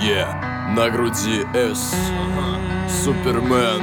На груди S, Супермен.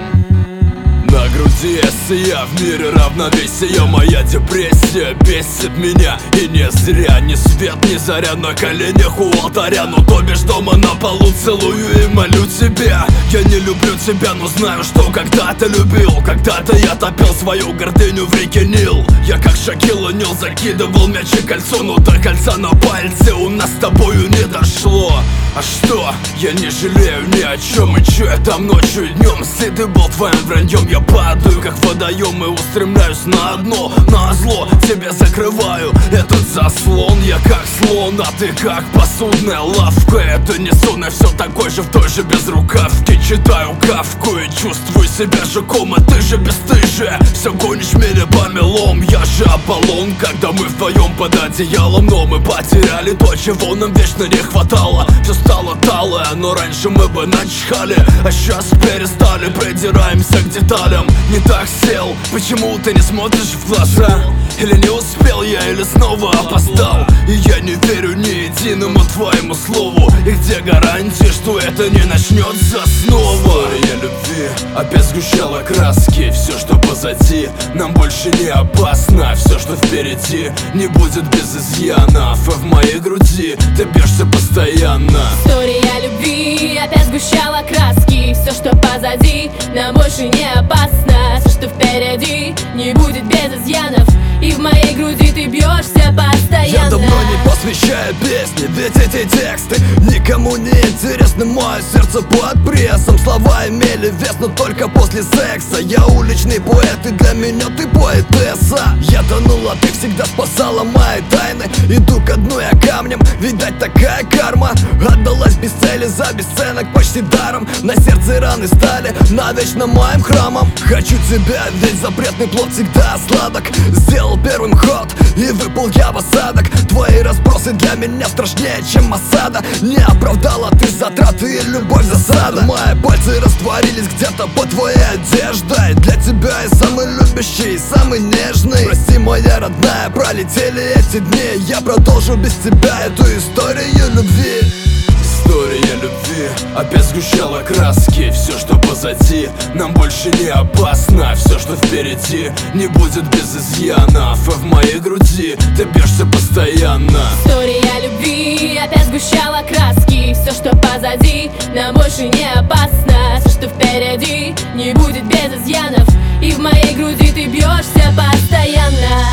На груди S, я в мире равновесия. Моя депрессия бесит меня, и не зря. Ни свет, ни заря на коленях у алтаря. Но то бишь дома на полу целую и молю тебя. Я не люблю тебя, но знаю, что когда-то любил. Когда-то я топил свою гордыню в реке Нил. Я как Шакил О'Нил закидывал мяч и кольцо, но до кольца на пальце у нас с тобою не дошло. А что? Я не жалею ни о чем. И чё я там ночью и днем? Сытый был твоим враньем. Я падаю как водоем и устремляюсь на дно. На зло тебе закрываю этот заслон. Я как слон, а ты как посудная лавка. Это не сон, я все такой же в той же безрукавке. Читаю Кафку и чувствую себя жуком. А ты же бесстыжая, все гонишь меня помелом. Я же Аполлон, когда мы вдвоем под одеялом. Но мы потеряли то, чего нам вечно не хватало. Все стало талое, но раньше мы бы начхали. А сейчас перестали, придираемся к деталям. Не так сел, почему ты не смотришь в глаза? Или не успел я, или снова опоздал? И я не верю ни единому твоему слову. И где гарантия, что это не начнется снова? История любви опять сгущала краски. Все, что позади, нам больше не опасно. Все, что впереди, не будет без изъянов. И в моей груди ты бьешься постоянно. История любви опять сгущала краски. Все, что позади, нам больше не опасно. Все, что впереди, не будет без изъянов. И в моей груди ты бьешься постоянно. Я давно не посвящаю песни, ведь эти тексты никому не интересны. Мое сердце под прессом. Слова имели вес, но только после секса. Я уличный поэт, и для меня ты поэтесса. Я тонул, а ты всегда спасала мои тайны. Иду ко дну я камнем, видать такая карма. Отдалась без цели за бесценок почти даром. На сердце раны стали навечно моим храмом. Хочу тебя, ведь запретный плод всегда сладок. Сделал первым ход и выпал я в осадок. Твои разбросы для меня страшнее, чем осада. Не оправдала ты затраты и любовь засада. Мои пальцы растворились где-то под твоей одеждой. Для тебя я самый любящий и самый нежный. Прости, моя родная, пролетели эти дни. Я продолжу без тебя эту историю любви. История любви опять сгущала краски. Все, что позади, нам больше не опасно. Все, что впереди, не будет без изъянов. И в моей груди ты бьешься постоянно. История любви опять сгущала краски. Все, что позади, нам больше не опасно. Все, что впереди, не будет без изъянов. И в моей груди ты бьешься постоянно.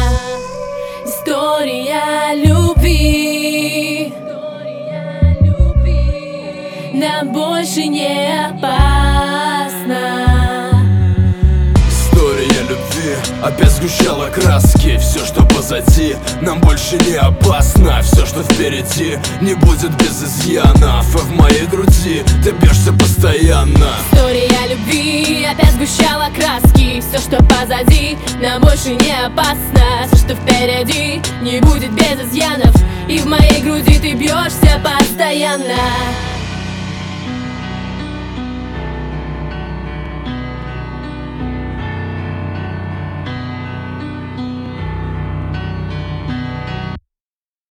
История любви нам больше не опасно. История любви опять сгущала краски. Все, что позади, нам больше не опасно. Все, что впереди, не будет без изъянов. И в моей груди ты бьешься постоянно. История любви опять сгущала краски. Все, что позади, нам больше не опасно. Все, что впереди, не будет без изъянов. И в моей груди ты бьешься постоянно.